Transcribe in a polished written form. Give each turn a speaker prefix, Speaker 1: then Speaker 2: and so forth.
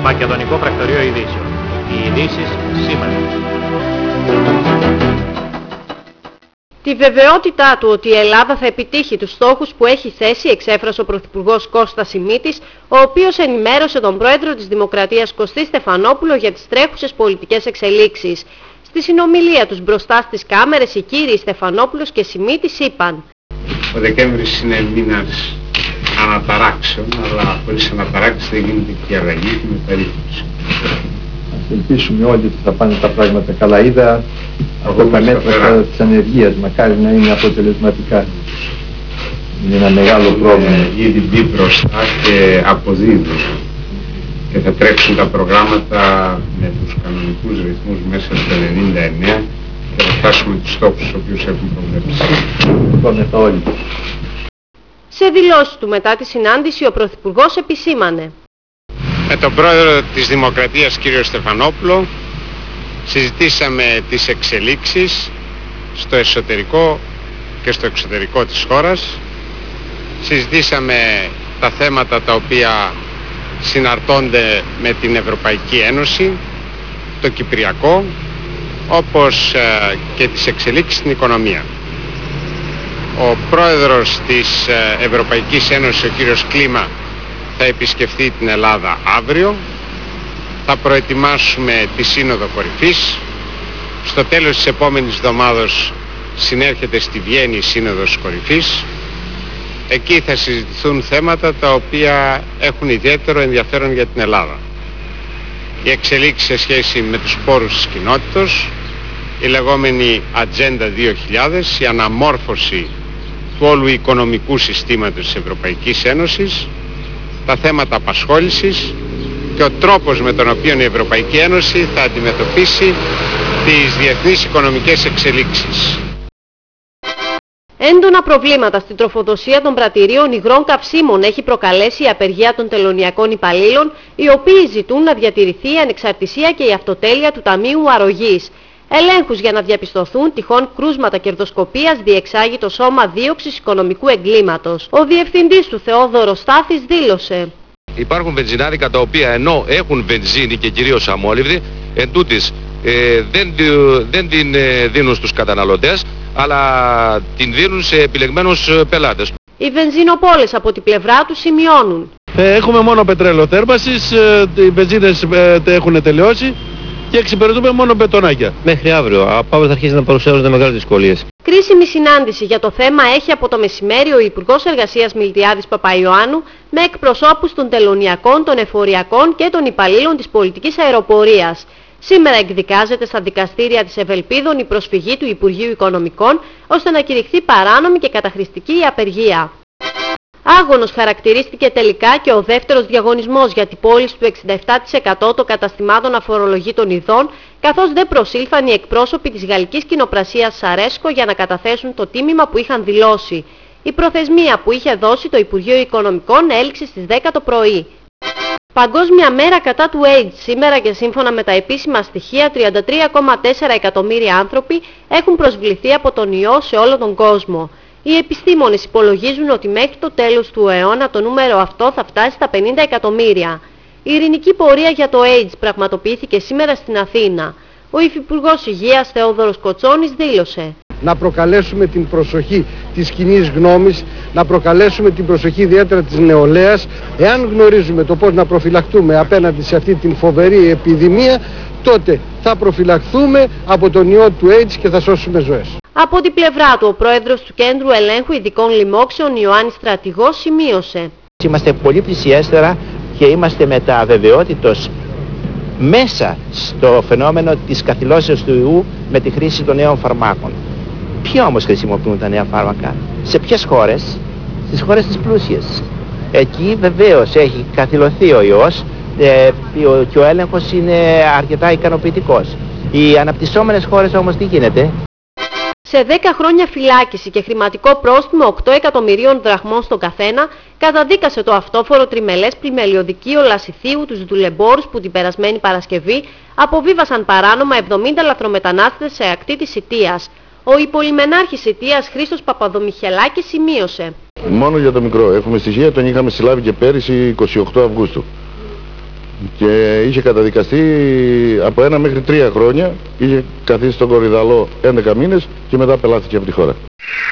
Speaker 1: Μακεδονικό Πρακτορείο Ειδήσεων. Οι ειδήσεις σήμερα.
Speaker 2: Τη βεβαιότητά του ότι η Ελλάδα θα επιτύχει τους στόχους που έχει θέσει εξέφρασε ο Πρωθυπουργός Κώστας Σιμίτης, ο οποίος ενημέρωσε τον Πρόεδρο της Δημοκρατίας Κωστή Στεφανόπουλο για τις τρέχουσες πολιτικές εξελίξεις. Στη συνομιλία τους μπροστά στις κάμερες οι κύριοι Στεφανόπουλος και Σιμίτης είπαν:
Speaker 3: Ο Δεκέμβρης είναι μήνας αναταράξεων, αλλά χωρίς αναταράξεις δεν γίνεται και η αλλαγή και η μεταρρύθμιση.
Speaker 4: Ας ελπίσουμε όλοι ότι θα πάνε τα πράγματα καλά. Είδα από τα μέτρα της ανεργίας, μακάρι να είναι αποτελεσματικά. Είναι ένα μεγάλο πρόβλημα.
Speaker 3: Ήδη μπει μπροστά και αποδίδει. Και θα τρέξουν τα προγράμματα με τους κανονικούς ρυθμούς μέσα στο 99 και θα φτάσουμε τους στόχους τους οποίους έχουν προβλέψει.
Speaker 4: Όλοι.
Speaker 2: Σε δηλώσεις του μετά τη συνάντηση ο Πρωθυπουργός επισήμανε:
Speaker 3: Με τον Πρόεδρο της Δημοκρατίας κύριο Στεφανόπουλο συζητήσαμε τις εξελίξεις στο εσωτερικό και στο εξωτερικό της χώρας. Συζητήσαμε τα θέματα τα οποία συναρτώνται με την Ευρωπαϊκή Ένωση, το Κυπριακό, όπως και τις εξελίξεις στην οικονομία. Ο Πρόεδρος της Ευρωπαϊκής Ένωσης, ο κύριος Κλίμα, θα επισκεφθεί την Ελλάδα αύριο. Θα προετοιμάσουμε τη Σύνοδο Κορυφής. Στο τέλος της επόμενης εβδομάδας συνέρχεται στη Βιέννη η Σύνοδος Κορυφής. Εκεί θα συζητηθούν θέματα τα οποία έχουν ιδιαίτερο ενδιαφέρον για την Ελλάδα. Οι εξελίξεις σε σχέση με τους πόρους της κοινότητας, η λεγόμενη Ατζέντα 2000, η αναμόρφωση του όλου οικονομικού συστήματος της Ευρωπαϊκής Ένωσης, τα θέματα απασχόλησης και ο τρόπος με τον οποίο η Ευρωπαϊκή Ένωση θα αντιμετωπίσει τις διεθνείς οικονομικές εξελίξεις.
Speaker 2: Έντονα προβλήματα στην τροφοδοσία των πρατηρίων υγρών καυσίμων έχει προκαλέσει η απεργία των τελωνειακών υπαλλήλων, οι οποίοι ζητούν να διατηρηθεί η ανεξαρτησία και η αυτοτέλεια του Ταμείου Αρρωγής. Ελέγχους για να διαπιστωθούν τυχόν κρούσματα κερδοσκοπίας διεξάγει το Σώμα Δίωξης Οικονομικού Εγκλήματος. Ο διευθυντής του Θεόδωρος Στάθης δήλωσε:
Speaker 5: Υπάρχουν βενζινάδικα τα οποία ενώ έχουν βενζίνη και κυρίως αμόλυβδη, εντούτοις δεν την δίνουν στους καταναλωτές, αλλά την δίνουν σε επιλεγμένους πελάτες.
Speaker 2: Οι βενζινοπόλες από την πλευρά του σημειώνουν:
Speaker 6: Έχουμε μόνο πετρέλαιο θέρμανσης, οι βενζίνες έχουν τελειώσει και εξυπηρετούμε μόνο μπετονάκια.
Speaker 7: Μέχρι αύριο. Από αύριο θα αρχίσει να παρουσιάζονται μεγάλες δυσκολίες.
Speaker 2: Κρίσιμη συνάντηση για το θέμα έχει από το μεσημέρι ο Υπουργός Εργασίας Μιλτιάδης Παπαϊωάννου με εκπροσώπους των τελωνειακών, των εφοριακών και των υπαλλήλων της πολιτικής αεροπορίας. Σήμερα εκδικάζεται στα δικαστήρια της Ευελπίδων η προσφυγή του Υπουργείου Οικονομικών ώστε να κηρυχθεί παράνομη και καταχρηστική η απεργία. Άγωνος χαρακτηρίστηκε τελικά και ο δεύτερος διαγωνισμός για την πώληση του 67% των καταστημάτων αφορολογήτων ειδών, καθώς δεν προσήλθαν οι εκπρόσωποι της γαλλικής κοινοπρασίας Σαρέσκο για να καταθέσουν το τίμημα που είχαν δηλώσει. Η προθεσμία που είχε δώσει το Υπουργείο Οικονομικών έληξε στις 10 το πρωί. Παγκόσμια μέρα κατά του AIDS. Σήμερα και σύμφωνα με τα επίσημα στοιχεία 33,4 εκατομμύρια άνθρωποι έχουν προσβληθεί από τον ιό σε όλο τον κόσμο. Οι επιστήμονες υπολογίζουν ότι μέχρι το τέλος του αιώνα το νούμερο αυτό θα φτάσει στα 50 εκατομμύρια. Η ειρηνική πορεία για το AIDS πραγματοποιήθηκε σήμερα στην Αθήνα. Ο Υφυπουργός Υγείας Θεόδωρος Κοτσόνης δήλωσε:
Speaker 8: Να προκαλέσουμε την προσοχή της κοινής γνώμης, να προκαλέσουμε την προσοχή ιδιαίτερα της νεολαίας. Εάν γνωρίζουμε το πώς να προφυλαχτούμε απέναντι σε αυτή την φοβερή επιδημία, τότε θα προφυλαχθούμε από τον ιό του AIDS και θα σώσουμε ζωές.
Speaker 2: Από την πλευρά του, ο πρόεδρος του Κέντρου Ελέγχου Ειδικών Λοιμόξεων, Ιωάννης Στρατηγός, σημείωσε:
Speaker 9: Είμαστε πολύ πλησιέστερα και είμαστε με τα αβεβαιότητος μέσα στο φαινόμενο της καθυλώσεως του ιού με τη χρήση των νέων φαρμάκων. Ποια όμως χρησιμοποιούν τα νέα φάρμακα, σε ποιες χώρες? Στις χώρες τις πλούσιες. Εκεί βεβαίως έχει καθυλωθεί ο ιός και ο έλεγχος είναι αρκετά ικανοποιητικός. Οι αναπτυσσόμενες χώρες όμως τι γίνεται?
Speaker 2: Σε 10 χρόνια φυλάκιση και χρηματικό πρόστιμο 8 εκατομμυρίων δραχμών στον καθένα, καταδίκασε το αυτόφορο τριμελές πλημελιωδικείο Λασιθίου τους δουλεμπόρους που την περασμένη Παρασκευή αποβίβασαν παράνομα 70 λαθρομετανάστες σε ακτή της Σιτίας. Ο υπολιμενάρχης Σιτίας Χρήστος Παπαδομιχελάκης σημείωσε:
Speaker 10: Μόνο για το μικρό. Έχουμε στοιχεία, τον είχαμε συλλάβει και πέρυσι 28 Αυγούστου. και είχε καταδικαστεί από 1 μέχρι 3 χρόνια, είχε καθίσει στον Κορυδαλό 11 μήνες και μετά απελάθηκε από τη χώρα.